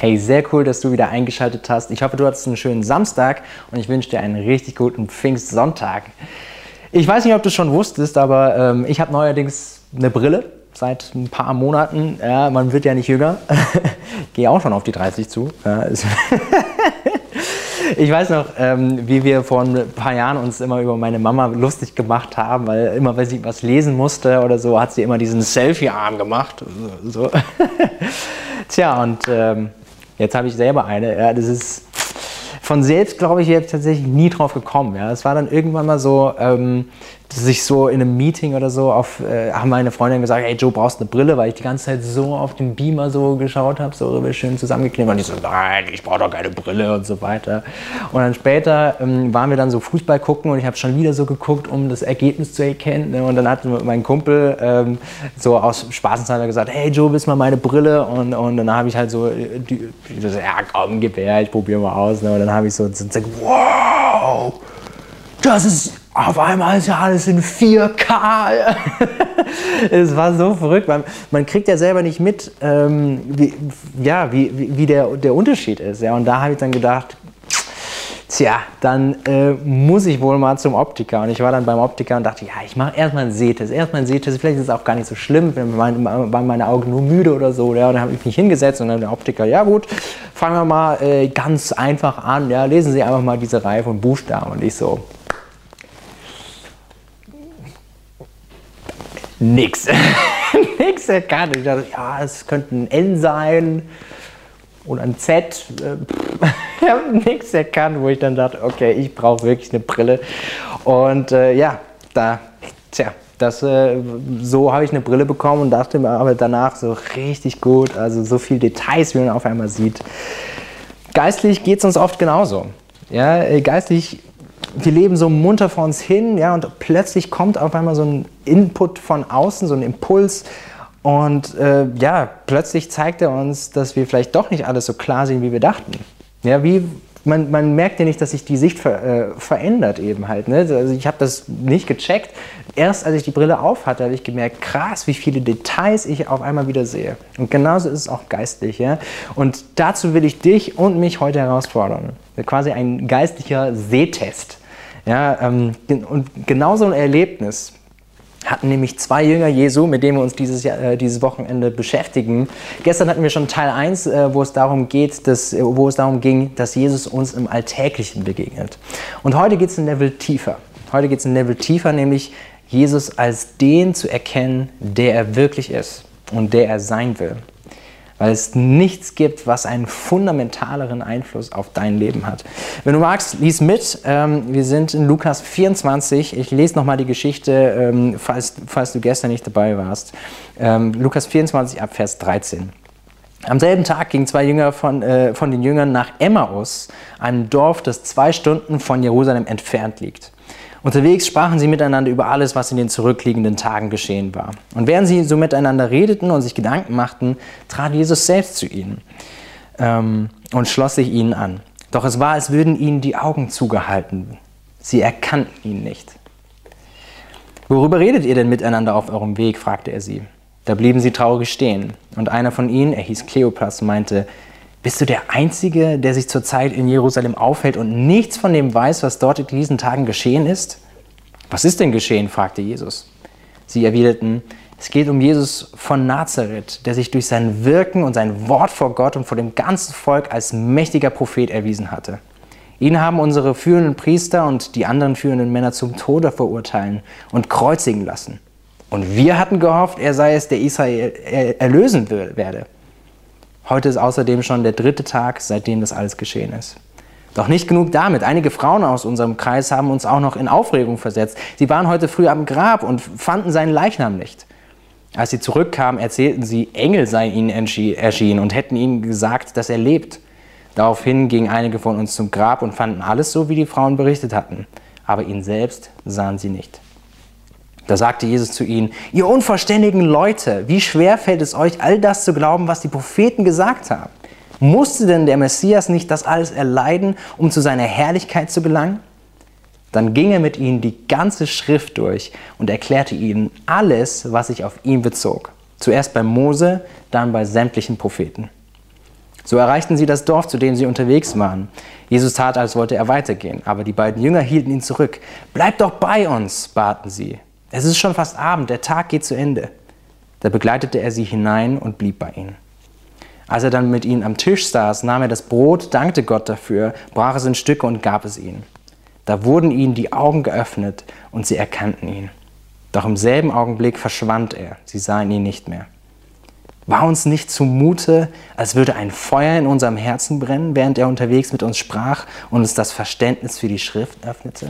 Hey, sehr cool, dass du wieder eingeschaltet hast. Ich hoffe, du hattest einen schönen Samstag und ich wünsche dir einen richtig guten Pfingstsonntag. Ich weiß nicht, ob du schon wusstest, aber ich habe neuerdings eine Brille seit ein paar Monaten. Ja, man wird ja nicht jünger. Gehe auch schon auf die 30 zu. Ja, ich weiß noch, wie wir vor ein paar Jahren uns immer über meine Mama lustig gemacht haben, weil immer, wenn sie was lesen musste oder so, hat sie immer diesen Selfie-Arm gemacht. So. Tja, und jetzt habe ich selber eine. Ja, das ist von selbst, glaube ich, jetzt tatsächlich nie drauf gekommen. Ja. Es war dann irgendwann mal so, dass ich so in einem Meeting oder so haben meine Freundin gesagt, hey Joe, brauchst eine Brille, weil ich die ganze Zeit so auf den Beamer so geschaut habe, so schön zusammengeklebt. Und ich so, nein, ich brauche doch keine Brille und so weiter. Und dann später waren wir dann so Fußball gucken und ich habe schon wieder so geguckt, um das Ergebnis zu erkennen. Ne? Und dann hat mein Kumpel so aus Spaßenshalber gesagt, hey Joe, willst du mal meine Brille? Und dann habe ich halt so, ja komm, gib her, ich probiere mal aus. Ne? Und dann habe ich so gesagt, wow, das ist... Auf einmal ist ja alles in 4K. Es war so verrückt. Man kriegt ja selber nicht mit, wie der Unterschied ist. Ja. Und da habe ich dann gedacht, tja, dann muss ich wohl mal zum Optiker. Und ich war dann beim Optiker und dachte, ja, ich mache erstmal einen Sehtest. Vielleicht ist es auch gar nicht so schlimm, waren meine Augen nur müde oder so. Ja. Und dann habe ich mich hingesetzt und dann der Optiker, ja gut, fangen wir mal ganz einfach an. Ja. Lesen Sie einfach mal diese Reihe von Buchstaben. Und ich so... Nix. Nix erkannt. Ich dachte, ja, es könnte ein N sein oder ein Z. Ich habe nichts erkannt, wo ich dann dachte, okay, ich brauche wirklich eine Brille. Und so habe ich eine Brille bekommen und dachte mir aber danach so richtig gut, also so viele Details, wie man auf einmal sieht. Geistlich geht es uns oft genauso. Ja, geistlich. Wir leben so munter vor uns hin, ja, und plötzlich kommt auf einmal so ein Input von außen, so ein Impuls und plötzlich zeigt er uns, dass wir vielleicht doch nicht alles so klar sehen, wie wir dachten. Ja, man merkt ja nicht, dass sich die Sicht verändert eben halt. Ne? Also ich habe das nicht gecheckt. Erst als ich die Brille auf hatte, habe ich gemerkt, krass, wie viele Details ich auf einmal wieder sehe. Und genauso ist es auch geistlich. Ja? Und dazu will ich dich und mich heute herausfordern. Quasi ein geistlicher Sehtest. Ja, und genauso ein Erlebnis hatten nämlich 2 Jünger Jesu, mit denen wir uns dieses Wochenende beschäftigen. Gestern hatten wir schon Teil 1, wo es darum ging, dass Jesus uns im Alltäglichen begegnet. Und heute geht es ein Level tiefer. Heute geht es ein Level tiefer, nämlich Jesus als den zu erkennen, der er wirklich ist und der er sein will. Weil es nichts gibt, was einen fundamentaleren Einfluss auf dein Leben hat. Wenn du magst, lies mit. Wir sind in Lukas 24. Ich lese nochmal die Geschichte, falls du gestern nicht dabei warst. Lukas 24 ab Vers 13. Am selben Tag gingen 2 Jünger von den Jüngern nach Emmaus, einem Dorf, das 2 Stunden von Jerusalem entfernt liegt. Unterwegs sprachen sie miteinander über alles, was in den zurückliegenden Tagen geschehen war. Und während sie so miteinander redeten und sich Gedanken machten, trat Jesus selbst zu ihnen und schloss sich ihnen an. Doch es war, als würden ihnen die Augen zugehalten. Sie erkannten ihn nicht. »Worüber redet ihr denn miteinander auf eurem Weg?« fragte er sie. Da blieben sie traurig stehen. Und einer von ihnen, er hieß Kleopas, meinte, »Bist du der Einzige, der sich zurzeit in Jerusalem aufhält und nichts von dem weiß, was dort in diesen Tagen geschehen ist?« »Was ist denn geschehen?« fragte Jesus. Sie erwiderten, »Es geht um Jesus von Nazareth, der sich durch sein Wirken und sein Wort vor Gott und vor dem ganzen Volk als mächtiger Prophet erwiesen hatte. Ihn haben unsere führenden Priester und die anderen führenden Männer zum Tode verurteilen und kreuzigen lassen. Und wir hatten gehofft, er sei es, der Israel erlösen werde. Heute ist außerdem schon der 3. Tag, seitdem das alles geschehen ist. Doch nicht genug damit. Einige Frauen aus unserem Kreis haben uns auch noch in Aufregung versetzt. Sie waren heute früh am Grab und fanden seinen Leichnam nicht. Als sie zurückkamen, erzählten sie, Engel seien ihnen erschienen und hätten ihnen gesagt, dass er lebt. Daraufhin gingen einige von uns zum Grab und fanden alles so, wie die Frauen berichtet hatten. Aber ihn selbst sahen sie nicht. Da sagte Jesus zu ihnen, ihr unverständigen Leute, wie schwer fällt es euch, all das zu glauben, was die Propheten gesagt haben? Musste denn der Messias nicht das alles erleiden, um zu seiner Herrlichkeit zu gelangen? Dann ging er mit ihnen die ganze Schrift durch und erklärte ihnen alles, was sich auf ihn bezog. Zuerst bei Mose, dann bei sämtlichen Propheten. So erreichten sie das Dorf, zu dem sie unterwegs waren. Jesus tat, als wollte er weitergehen, aber die beiden Jünger hielten ihn zurück. »Bleib doch bei uns«, baten sie. »Es ist schon fast Abend, der Tag geht zu Ende.« Da begleitete er sie hinein und blieb bei ihnen. Als er dann mit ihnen am Tisch saß, nahm er das Brot, dankte Gott dafür, brach es in Stücke und gab es ihnen. Da wurden ihnen die Augen geöffnet und sie erkannten ihn. Doch im selben Augenblick verschwand er, sie sahen ihn nicht mehr. War uns nicht zumute, als würde ein Feuer in unserem Herzen brennen, während er unterwegs mit uns sprach und uns das Verständnis für die Schrift öffnete?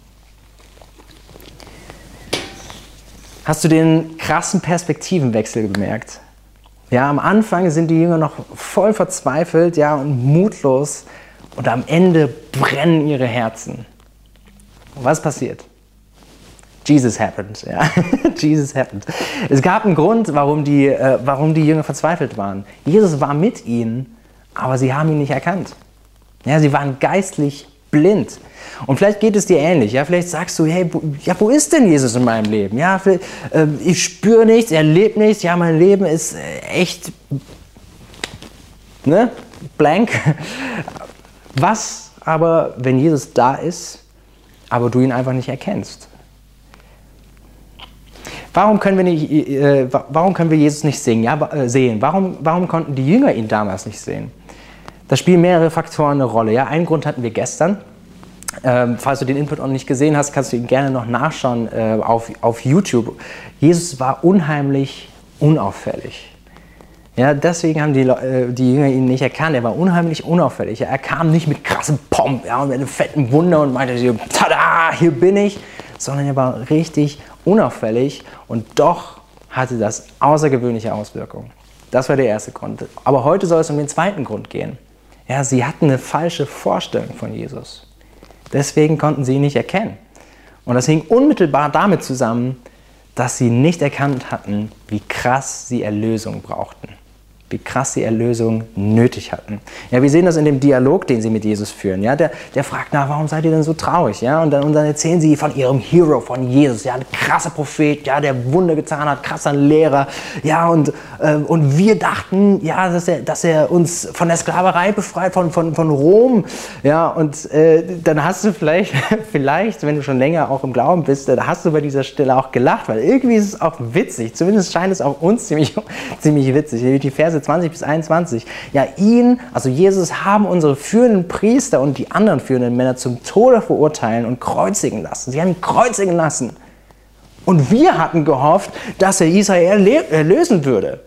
Hast du den krassen Perspektivenwechsel bemerkt? Ja, am Anfang sind die Jünger noch voll verzweifelt, ja, und mutlos und am Ende brennen ihre Herzen. Und was passiert? Jesus happened, ja. Jesus happened. Es gab einen Grund, warum die Jünger verzweifelt waren. Jesus war mit ihnen, aber sie haben ihn nicht erkannt. Ja, sie waren geistlich blind. Und vielleicht geht es dir ähnlich. Ja? Vielleicht sagst du, hey, wo ist denn Jesus in meinem Leben? Ja, ich spüre nichts, er lebt nichts. Ja, mein Leben ist echt blank. Was aber, wenn Jesus da ist, aber du ihn einfach nicht erkennst? Warum können wir Jesus nicht sehen? Warum konnten die Jünger ihn damals nicht sehen? Da spielen mehrere Faktoren eine Rolle. Ja? Einen Grund hatten wir gestern. Falls du den Input noch nicht gesehen hast, kannst du ihn gerne noch nachschauen auf YouTube. Jesus war unheimlich unauffällig. Ja, deswegen haben die Jünger ihn nicht erkannt. Er war unheimlich unauffällig. Er kam nicht mit krassem Pomp, ja, und mit einem fetten Wunder und meinte, tada, hier bin ich, sondern er war richtig unauffällig und doch hatte das außergewöhnliche Auswirkungen. Das war der erste Grund. Aber heute soll es um den zweiten Grund gehen. Ja, sie hatten eine falsche Vorstellung von Jesus. Deswegen konnten sie ihn nicht erkennen. Und das hing unmittelbar damit zusammen, dass sie nicht erkannt hatten, wie krass sie Erlösung brauchten. Wie krass sie Erlösung nötig hatten. Ja, wir sehen das in dem Dialog, den sie mit Jesus führen. Ja, der fragt, warum seid ihr denn so traurig? Ja, und dann erzählen sie von ihrem Hero, von Jesus. Ja, ein krasser Prophet, ja, der Wunder getan hat, krasser Lehrer. Ja, und wir dachten, ja, dass er uns von der Sklaverei befreit, von Rom. Ja, und dann hast du vielleicht, wenn du schon länger auch im Glauben bist, dann hast du bei dieser Stelle auch gelacht, weil irgendwie ist es auch witzig. Zumindest scheint es auch uns ziemlich witzig. Die Verse 20 bis 21. Ja, also Jesus, haben unsere führenden Priester und die anderen führenden Männer zum Tode verurteilen und kreuzigen lassen. Sie haben ihn kreuzigen lassen. Und wir hatten gehofft, dass er Israel erlösen würde.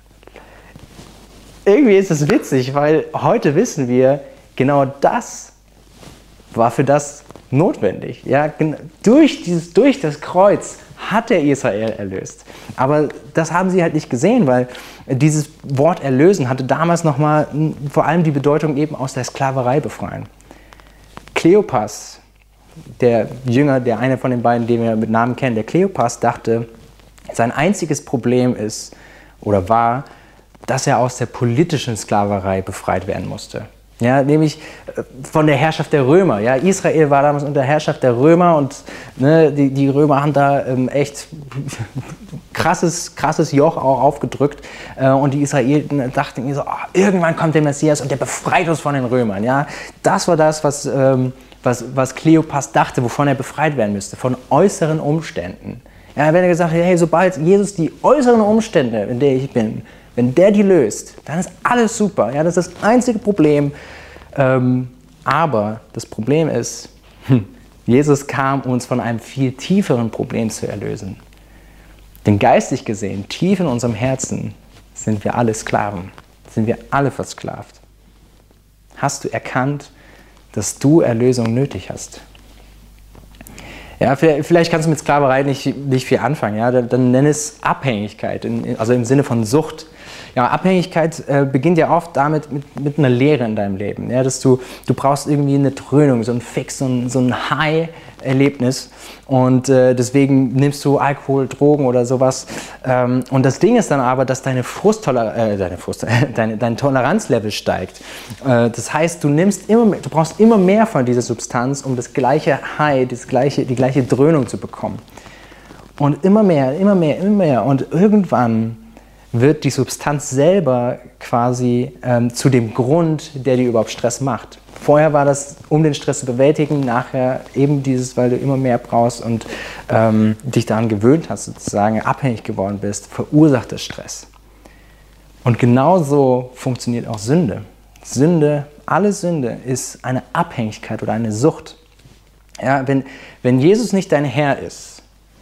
Irgendwie ist es witzig, weil heute wissen wir, genau das war für das notwendig. Ja, durch das Kreuz hat er Israel erlöst. Aber das haben sie halt nicht gesehen, weil dieses Wort erlösen hatte damals nochmal vor allem die Bedeutung eben aus der Sklaverei befreien. Kleopas, der Jünger, der eine von den beiden, den wir mit Namen kennen, der Kleopas dachte, sein einziges Problem ist oder war, dass er aus der politischen Sklaverei befreit werden musste. Ja, nämlich von der Herrschaft der Römer. Ja, Israel war damals unter Herrschaft der Römer und die Römer haben da echt krasses Joch auch aufgedrückt. Und die Israeliten dachten so, irgendwann kommt der Messias und der befreit uns von den Römern. Ja, das war das, was Kleopas dachte, wovon er befreit werden müsste, von äußeren Umständen. Ja, wenn er gesagt hat, hey, sobald Jesus die äußeren Umstände, in denen ich bin, wenn der die löst, dann ist alles super. Ja, das ist das einzige Problem. Aber das Problem ist, Jesus kam, uns von einem viel tieferen Problem zu erlösen. Denn geistig gesehen, tief in unserem Herzen, sind wir alle Sklaven. Sind wir alle versklavt. Hast du erkannt, dass du Erlösung nötig hast? Ja, vielleicht kannst du mit Sklaverei nicht viel anfangen. Ja? Dann nenn es Abhängigkeit, also im Sinne von Sucht. Ja, Abhängigkeit beginnt ja oft damit mit einer Leere in deinem Leben. Ja? Dass du brauchst irgendwie eine Dröhnung, so ein Fix, so ein High-Erlebnis. Und deswegen nimmst du Alkohol, Drogen oder sowas. Und das Ding ist dann aber, dass dein Toleranzlevel steigt. Das heißt, du brauchst immer mehr von dieser Substanz, um das gleiche High, die gleiche Dröhnung zu bekommen. Und immer mehr. Und irgendwann wird die Substanz selber quasi zu dem Grund, der dir überhaupt Stress macht. Vorher war das, um den Stress zu bewältigen, nachher eben dieses, weil du immer mehr brauchst und dich daran gewöhnt hast, sozusagen abhängig geworden bist, verursacht es Stress. Und genauso funktioniert auch Sünde. Alle Sünde ist eine Abhängigkeit oder eine Sucht. Ja, wenn Jesus nicht dein Herr ist,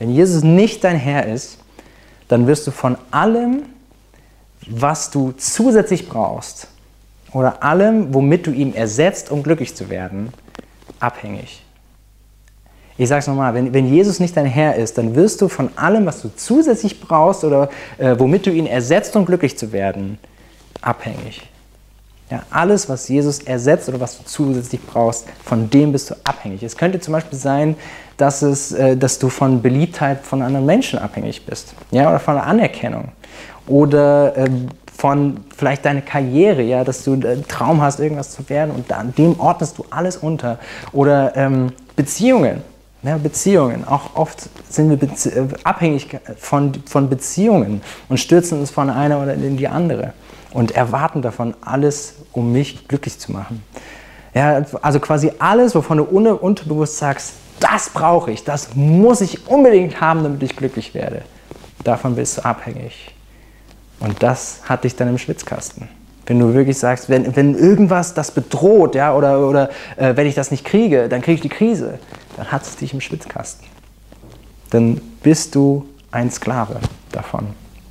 dann wirst du von allem, was du zusätzlich brauchst, oder allem, womit du ihn ersetzt, um glücklich zu werden, abhängig. Ich sage es nochmal, wenn Jesus nicht dein Herr ist, dann wirst du von allem, was du zusätzlich brauchst oder womit du ihn ersetzt, um glücklich zu werden, abhängig. Ja, alles, was Jesus ersetzt oder was du zusätzlich brauchst, von dem bist du abhängig. Es könnte zum Beispiel sein, dass du von Beliebtheit von anderen Menschen abhängig bist, ja, oder von der Anerkennung oder von vielleicht deiner Karriere, ja, dass du einen Traum hast, irgendwas zu werden und an dem ordnest du alles unter. Oder Beziehungen. Ja, Beziehungen. Auch oft sind wir abhängig von Beziehungen und stürzen uns von einer oder in die andere und erwarten davon alles, um mich glücklich zu machen. Ja, also quasi alles, wovon du unterbewusst sagst, das brauche ich, das muss ich unbedingt haben, damit ich glücklich werde. Davon bist du abhängig. Und das hat dich dann im Schwitzkasten. Wenn du wirklich sagst, wenn irgendwas das bedroht, ja, oder wenn ich das nicht kriege, dann kriege ich die Krise, dann hat es dich im Schwitzkasten. Dann bist du ein Sklave davon.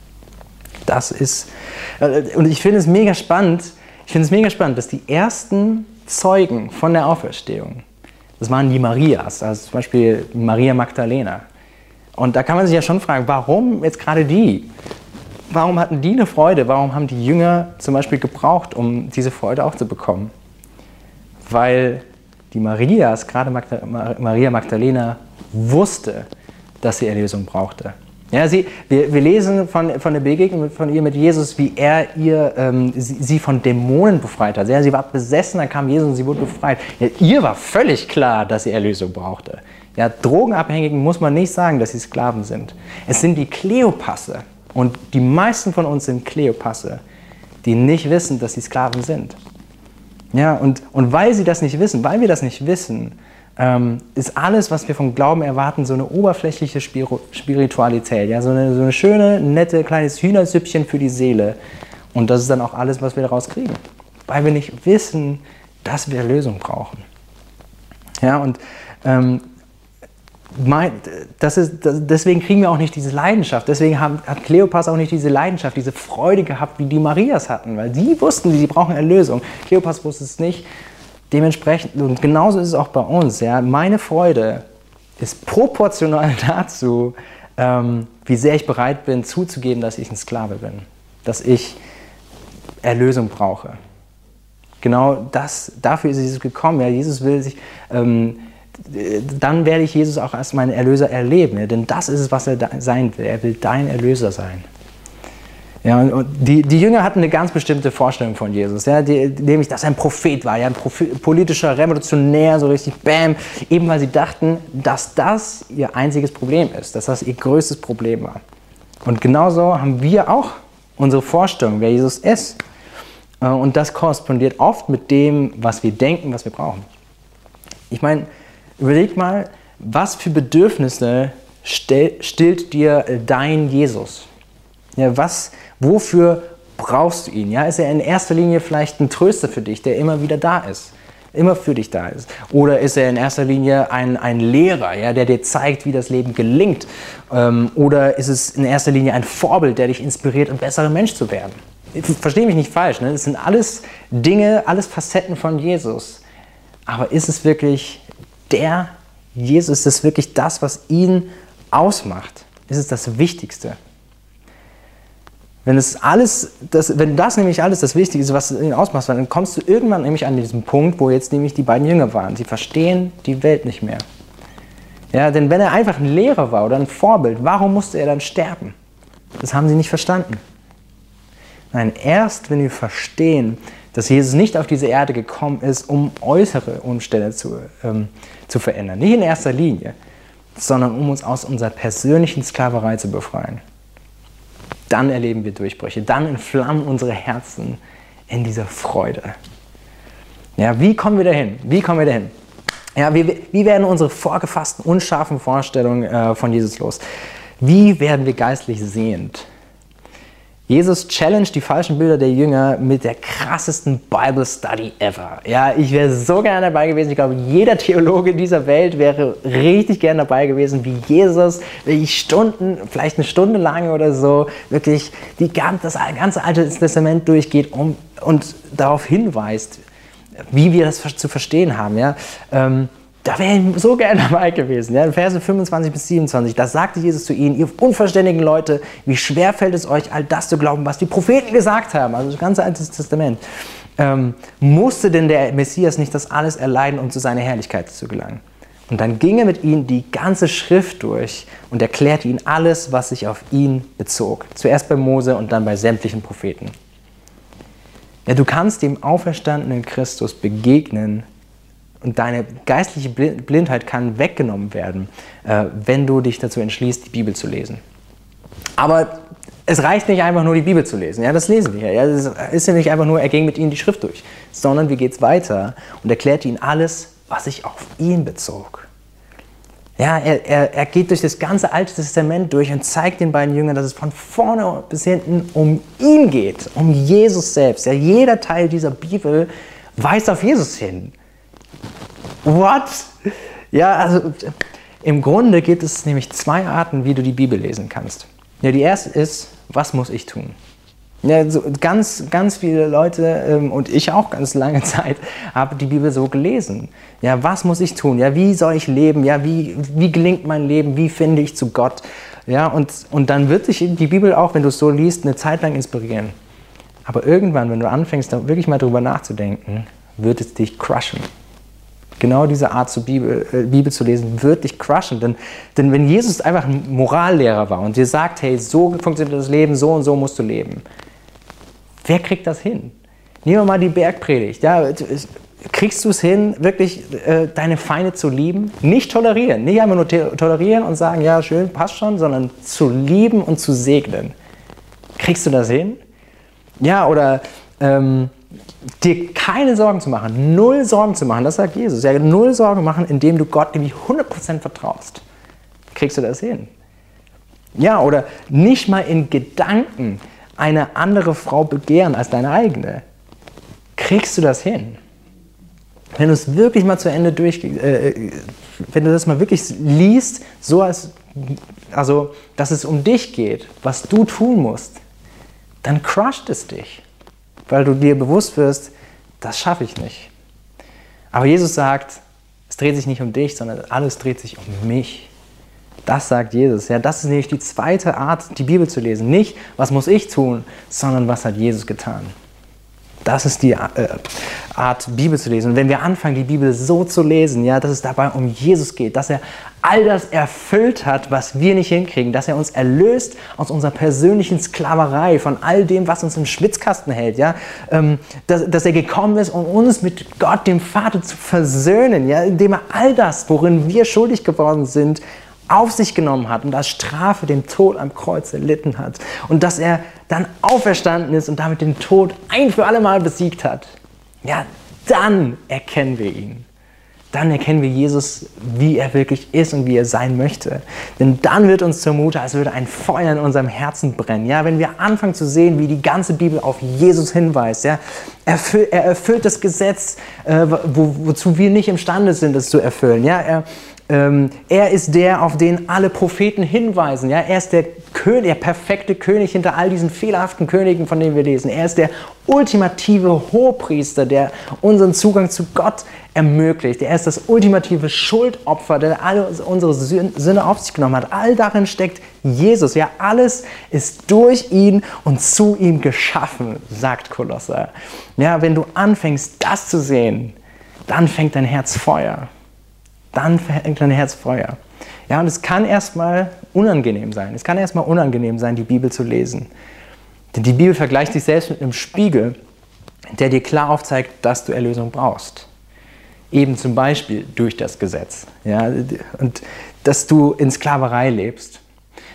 Das ist, und ich finde es mega spannend, dass die ersten Zeugen von der Auferstehung, das waren die Marias, also zum Beispiel Maria Magdalena. Und da kann man sich ja schon fragen, warum jetzt gerade die? Warum hatten die eine Freude? Warum haben die Jünger zum Beispiel gebraucht, um diese Freude auch zu bekommen? Weil die Marias, gerade Maria Magdalena, wusste, dass sie Erlösung brauchte. Ja, wir lesen von der Begegnung von ihr mit Jesus, wie er sie von Dämonen befreit hat. Ja, sie war besessen, dann kam Jesus und sie wurde befreit. Ja, ihr war völlig klar, dass sie Erlösung brauchte. Ja, Drogenabhängigen muss man nicht sagen, dass sie Sklaven sind. Es sind die Kleopasse. Und die meisten von uns sind Kleopasse, die nicht wissen, dass sie Sklaven sind. Ja, und weil wir das nicht wissen, ist alles, was wir vom Glauben erwarten, so eine oberflächliche Spiritualität. Ja, so eine schöne, nette, kleines Hühnersüppchen für die Seele. Und das ist dann auch alles, was wir daraus kriegen. Weil wir nicht wissen, dass wir Erlösung brauchen. Ja, und deswegen kriegen wir auch nicht diese Leidenschaft. Deswegen hat Kleopas auch nicht diese Leidenschaft, diese Freude gehabt, wie die Marias hatten. Weil sie wussten, sie brauchen Erlösung. Kleopas wusste es nicht. Dementsprechend, und genauso ist es auch bei uns. Ja, meine Freude ist proportional dazu, wie sehr ich bereit bin, zuzugeben, dass ich ein Sklave bin. Dass ich Erlösung brauche. Genau dafür ist Jesus gekommen. Ja, Jesus will sich... dann werde ich Jesus auch als meinen Erlöser erleben. Ja? Denn das ist es, was er sein will. Er will dein Erlöser sein. Ja, und die Jünger hatten eine ganz bestimmte Vorstellung von Jesus, ja? Nämlich, dass er ein Prophet war, ja? Ein politischer Revolutionär, so richtig bam, eben weil sie dachten, dass das ihr einziges Problem ist, dass das ihr größtes Problem war. Und genauso haben wir auch unsere Vorstellung, wer Jesus ist. Und das korrespondiert oft mit dem, was wir denken, was wir brauchen. Ich meine, überleg mal, was für Bedürfnisse stillt dir dein Jesus? Ja, wofür brauchst du ihn? Ja, ist er in erster Linie vielleicht ein Tröster für dich, der immer wieder da ist, immer für dich da ist? Oder ist er in erster Linie ein Lehrer, ja, der dir zeigt, wie das Leben gelingt? Oder ist es in erster Linie ein Vorbild, der dich inspiriert, ein besserer Mensch zu werden? Versteh mich nicht falsch, ne? Das sind alles Dinge, alles Facetten von Jesus. Aber ist es wirklich der Jesus? Ist es wirklich das, was ihn ausmacht? Ist es das Wichtigste? Wenn das nämlich alles das Wichtigste ist, was ihn ausmacht, dann kommst du irgendwann nämlich an diesen Punkt, wo jetzt nämlich die beiden Jünger waren. Sie verstehen die Welt nicht mehr. Ja, denn wenn er einfach ein Lehrer war oder ein Vorbild, warum musste er dann sterben? Das haben sie nicht verstanden. Nein, erst wenn wir verstehen, dass Jesus nicht auf diese Erde gekommen ist, um äußere Umstände zu verändern. Nicht in erster Linie, sondern um uns aus unserer persönlichen Sklaverei zu befreien. dann erleben wir Durchbrüche, dann entflammen unsere Herzen in dieser Freude. Ja, wie kommen wir dahin? Wie kommen wir dahin? Ja, wie werden unsere vorgefassten, unscharfen Vorstellungen von Jesus los? Wie werden wir geistlich sehend? Jesus challenged die falschen Bilder der Jünger mit der krassesten Bible Study ever. Ja, ich wäre so gerne dabei gewesen. Ich glaube, jeder Theologe dieser Welt wäre richtig gerne dabei gewesen, wie Jesus wirklich Stunden, vielleicht eine Stunde lang oder so, wirklich das ganze Alte Testament durchgeht und darauf hinweist, wie wir das zu verstehen haben. Ja? Da wäre ich so gerne dabei gewesen. Ja? In Verse 25 bis 27, da sagte Jesus zu ihnen, ihr unverständigen Leute, wie schwer fällt es euch, all das zu glauben, was die Propheten gesagt haben, also das ganze Alte Testament. Musste denn der Messias nicht das alles erleiden, um zu seiner Herrlichkeit zu gelangen? Und dann ging er mit ihnen die ganze Schrift durch und erklärte ihnen alles, was sich auf ihn bezog. Zuerst bei Mose und dann bei sämtlichen Propheten. Ja, du kannst dem auferstandenen Christus begegnen und deine geistliche Blindheit kann weggenommen werden, wenn du dich dazu entschließt, die Bibel zu lesen. Aber es reicht nicht einfach nur, die Bibel zu lesen. Ja, das lesen wir. Ja, es ist ja nicht einfach nur, er ging mit ihnen die Schrift durch, sondern wie geht es weiter und erklärte ihnen alles, was sich auf ihn bezog. Ja, er geht durch das ganze Alte Testament durch und zeigt den beiden Jüngern, dass es von vorne bis hinten um ihn geht, um Jesus selbst. Ja, jeder Teil dieser Bibel weist auf Jesus hin. What? Ja, also im Grunde gibt es nämlich zwei Arten, wie du die Bibel lesen kannst. Ja, die erste ist, was muss ich tun? Ja, so ganz viele Leute und ich auch ganz lange Zeit habe die Bibel so gelesen. Ja, was muss ich tun? Ja, wie soll ich leben? Ja, wie gelingt mein Leben? Wie finde ich zu Gott? Ja, und dann wird dich die Bibel auch, wenn du es so liest, eine Zeit lang inspirieren. Aber irgendwann, wenn du anfängst, da wirklich mal drüber nachzudenken, wird es dich crushen. Genau diese Art Bibel zu lesen, wird dich crushen. Denn wenn Jesus einfach ein Morallehrer war und dir sagt, hey, so funktioniert das Leben, so und so musst du leben. Wer kriegt das hin? Nehmen wir mal die Bergpredigt. Ja, kriegst du es hin, wirklich deine Feinde zu lieben? Nicht tolerieren. Nicht einfach nur tolerieren und sagen, ja, schön, passt schon, sondern zu lieben und zu segnen. Kriegst du das hin? Ja, oder dir keine Sorgen zu machen, null Sorgen zu machen, das sagt Jesus. Ja, null Sorgen machen, indem du Gott nämlich 100% vertraust. Kriegst du das hin? Ja, oder nicht mal in Gedanken eine andere Frau begehren als deine eigene. Kriegst du das hin? Wenn du es wirklich mal zu Ende wenn du das mal wirklich liest, dass es um dich geht, was du tun musst, dann crusht es dich, weil du dir bewusst wirst, das schaffe ich nicht. Aber Jesus sagt, es dreht sich nicht um dich, sondern alles dreht sich um mich. Das sagt Jesus. Ja, das ist nämlich die zweite Art, die Bibel zu lesen. Nicht, was muss ich tun, sondern was hat Jesus getan. Das ist die Art, Bibel zu lesen. Und wenn wir anfangen, die Bibel so zu lesen, ja, dass es dabei um Jesus geht, dass er all das erfüllt hat, was wir nicht hinkriegen, dass er uns erlöst aus unserer persönlichen Sklaverei, von all dem, was uns im Schwitzkasten hält, ja, dass er gekommen ist, um uns mit Gott, dem Vater, zu versöhnen, ja, indem er all das, worin wir schuldig geworden sind, auf sich genommen hat und als Strafe den Tod am Kreuz erlitten hat. Und dass er dann auferstanden ist und damit den Tod ein für alle Mal besiegt hat. Ja, dann erkennen wir ihn. Dann erkennen wir Jesus, wie er wirklich ist und wie er sein möchte. Denn dann wird uns zumute, als würde ein Feuer in unserem Herzen brennen. Ja, wenn wir anfangen zu sehen, wie die ganze Bibel auf Jesus hinweist. Ja, er erfüllt das Gesetz, wozu wir nicht imstande sind, es zu erfüllen. Ja, er ist der, auf den alle Propheten hinweisen. Ja? Er ist der König, der perfekte König hinter all diesen fehlerhaften Königen, von denen wir lesen. Er ist der ultimative Hohepriester, der unseren Zugang zu Gott ermöglicht. Er ist das ultimative Schuldopfer, der alle unsere Sünde auf sich genommen hat. All darin steckt Jesus. Ja, alles ist durch ihn und zu ihm geschaffen, sagt Kolosser. Ja, wenn du anfängst, das zu sehen, dann fängt dein Herz Feuer. Dann fängt dein Herz Feuer. Ja, und es kann erstmal unangenehm sein. Es kann erstmal unangenehm sein, die Bibel zu lesen. Denn die Bibel vergleicht sich selbst mit einem Spiegel, der dir klar aufzeigt, dass du Erlösung brauchst. Eben zum Beispiel durch das Gesetz. Ja, und dass du in Sklaverei lebst.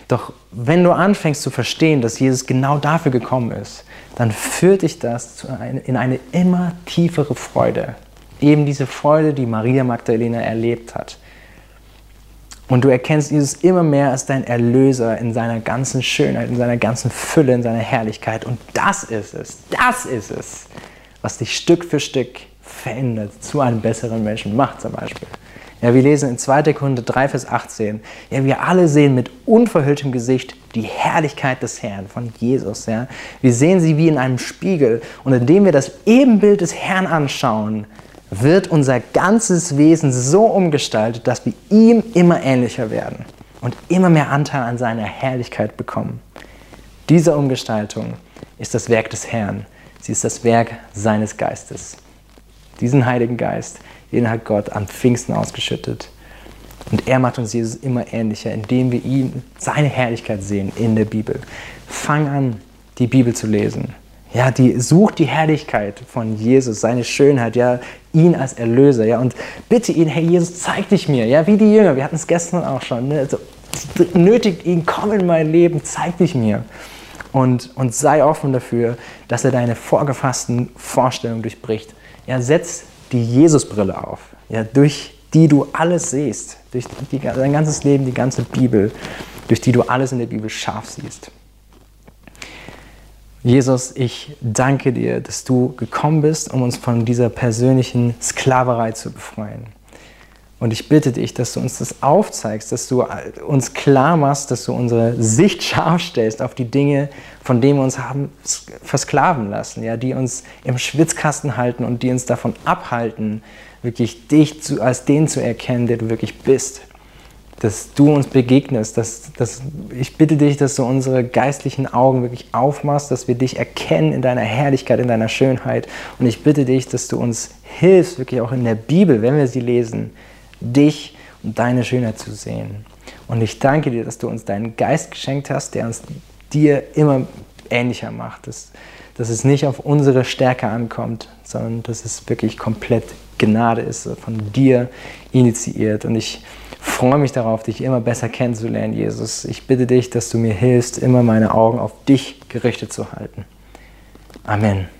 Doch wenn du anfängst zu verstehen, dass Jesus genau dafür gekommen ist, dann führt dich das in eine immer tiefere Freude. Eben diese Freude, die Maria Magdalena erlebt hat. Und du erkennst Jesus immer mehr als dein Erlöser in seiner ganzen Schönheit, in seiner ganzen Fülle, in seiner Herrlichkeit. Und das ist es, was dich Stück für Stück verändert, zu einem besseren Menschen macht zum Beispiel. Ja, wir lesen in 2. Korinther 3, Vers 18, ja, wir alle sehen mit unverhülltem Gesicht die Herrlichkeit des Herrn, von Jesus. Ja. Wir sehen sie wie in einem Spiegel und indem wir das Ebenbild des Herrn anschauen, wird unser ganzes Wesen so umgestaltet, dass wir ihm immer ähnlicher werden und immer mehr Anteil an seiner Herrlichkeit bekommen. Diese Umgestaltung ist das Werk des Herrn. Sie ist das Werk seines Geistes. Diesen Heiligen Geist, den hat Gott am Pfingsten ausgeschüttet. Und er macht uns Jesus immer ähnlicher, indem wir ihn, seine Herrlichkeit sehen in der Bibel. Fang an, die Bibel zu lesen. Ja, sucht die Herrlichkeit von Jesus, seine Schönheit, ja, ihn als Erlöser, ja, und bitte ihn, hey Jesus, zeig dich mir, ja, wie die Jünger, wir hatten es gestern auch schon, ne, also, nötigt ihn, komm in mein Leben, zeig dich mir und sei offen dafür, dass er deine vorgefassten Vorstellungen durchbricht. Ja, setz die Jesusbrille auf, ja, durch die du alles siehst, durch dein ganzes Leben, die ganze Bibel, durch die du alles in der Bibel scharf siehst. Jesus, ich danke dir, dass du gekommen bist, um uns von dieser persönlichen Sklaverei zu befreien. Und ich bitte dich, dass du uns das aufzeigst, dass du uns klar machst, dass du unsere Sicht scharf stellst auf die Dinge, von denen wir uns haben versklaven lassen, ja, die uns im Schwitzkasten halten und die uns davon abhalten, wirklich dich als den zu erkennen, der du wirklich bist. Dass du uns begegnest, ich bitte dich, dass du unsere geistlichen Augen wirklich aufmachst, dass wir dich erkennen in deiner Herrlichkeit, in deiner Schönheit. Und ich bitte dich, dass du uns hilfst, wirklich auch in der Bibel, wenn wir sie lesen, dich und deine Schönheit zu sehen. Und ich danke dir, dass du uns deinen Geist geschenkt hast, der uns dir immer ähnlicher macht. Dass es nicht auf unsere Stärke ankommt, sondern dass es wirklich komplett Gnade ist, von dir initiiert. Und ich freue mich darauf, dich immer besser kennenzulernen, Jesus. Ich bitte dich, dass du mir hilfst, immer meine Augen auf dich gerichtet zu halten. Amen.